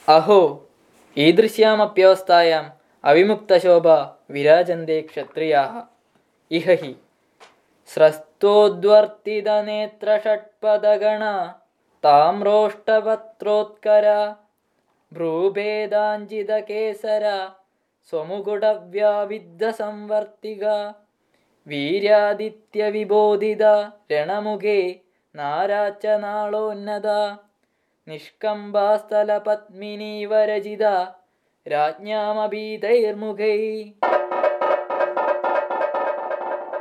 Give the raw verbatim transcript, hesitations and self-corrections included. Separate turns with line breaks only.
അഹോ ഈദൃശ്യാമപ്യവസ്ഥായാം അവിമുക്തശോഭ വിരാജന്തെ ക്ഷത്രിയാः ഇഹ ഹി സ്രസ്തോദ്വർത്തിതനേത്രഷട്പദഗണ താമ്രോഷ്ടപത്രോത്കര ഭ്രൂഭേദാഞ്ജിതകേസര സ്വമുകുടവ്യാവിദ്ധസംവർത്തിക വീര്യാദിത്യവിബോധിത രണമുഖേ നാരാച്ചനാളോന്നത നിഷ്കമ്പാസ്ഥലപത്മിനീവരജിത രാജ്ഞാമഭീതൈർമുഖൈ.